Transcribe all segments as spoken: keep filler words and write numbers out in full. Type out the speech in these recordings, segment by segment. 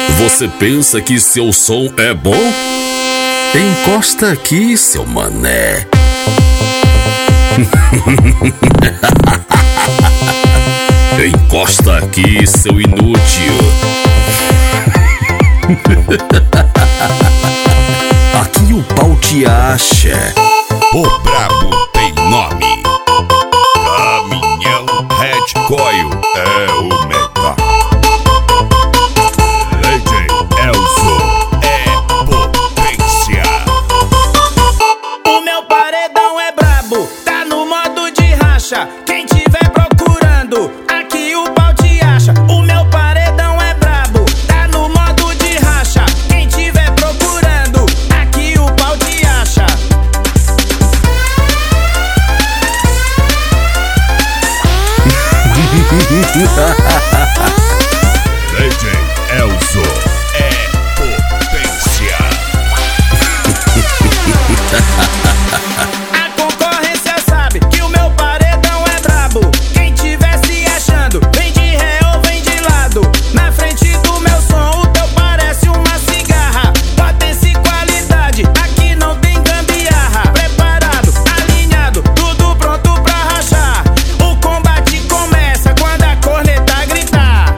Você pensa que seu som é bom? Encosta aqui, seu mané. Encosta aqui, seu inútil. Aqui o pau te acha. O brabo tem nome. Caminhão Red Coil é o melhor. D J Elzo é potência. O meu paredão é brabo, tá no modo de racha. Quem tiver procurando, aqui o pau te acha. O meu paredão é brabo, tá no modo de racha. Quem tiver procurando, aqui o pau te acha. D J Elzo é potência. A concorrência sabe que o meu paredão é brabo. Quem tiver se achando, vem de ré ou vem de lado. Na frente do meu som, o teu parece uma cigarra. Potência e qualidade, aqui não tem gambiarra. Preparado, alinhado, tudo pronto pra rachar. O combate começa quando a corneta gritar.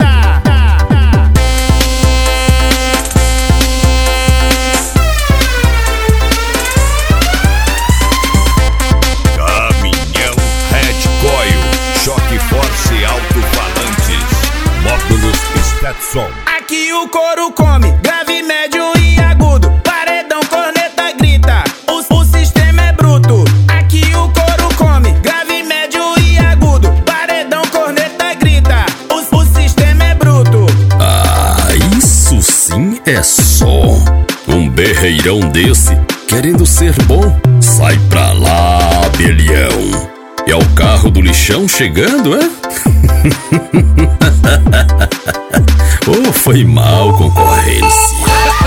Caminhão Red Coil, choque force alto-falantes, módulos Stetson. Aqui o couro come, grave, médio e agudo. Paredão, corneta, grita, o, o sistema é bruto. Aqui o couro come, grave, médio e agudo. Paredão, corneta, grita, o, o sistema é bruto. Ah, isso sim é som. Um berreirão desse, querendo ser bom, sai pra lá, abelhão. É o carro do lixão chegando, é? Oh, foi mal, concorrência.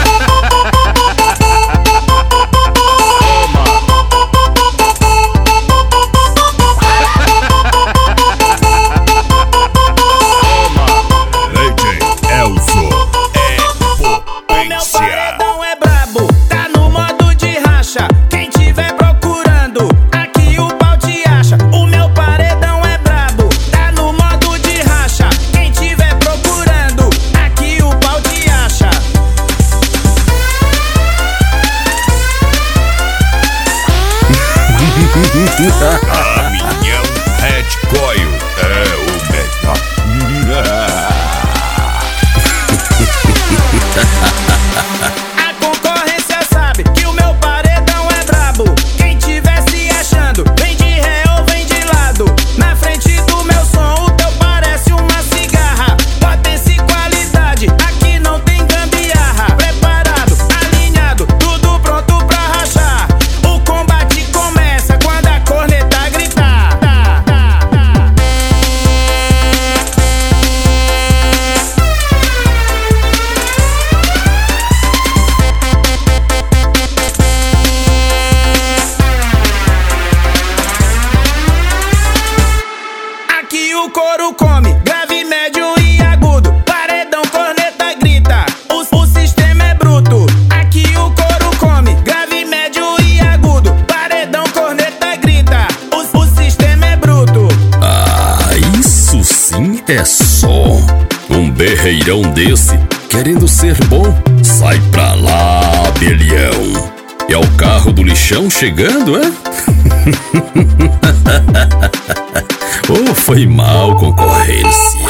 D J Elzo é O meu potência. paredão é brabo, tá no modo de racha. Quem tiver procurando, aqui o pau te acha. O meu paredão é brabo, tá no modo de racha. Quem tiver procurando, aqui o pau te acha. Caminhão Red Coil é o melhor. A concorrência sabe que o meu paredão é brabo. Quem tiver se achando, vem de ré ou vem de lado. Na frente do meu som, o teu parece uma cigarra. Potência e qualidade, aqui não tem gambiarra. Preparado, alinhado, tudo pronto pra rachar. O combate começa quando a corneta gritar. Aqui o couro come, grave, médio e agudo. Paredão, corneta, grita, o, o sistema é bruto. Aqui o couro come, grave, médio e agudo. Paredão, corneta, grita, o, o sistema é bruto. Ah, isso sim é som. Um berreirão desse, querendo ser bom, sai pra lá, abelhão. É o carro do lixão chegando, é? Oh, foi mal, concorrência.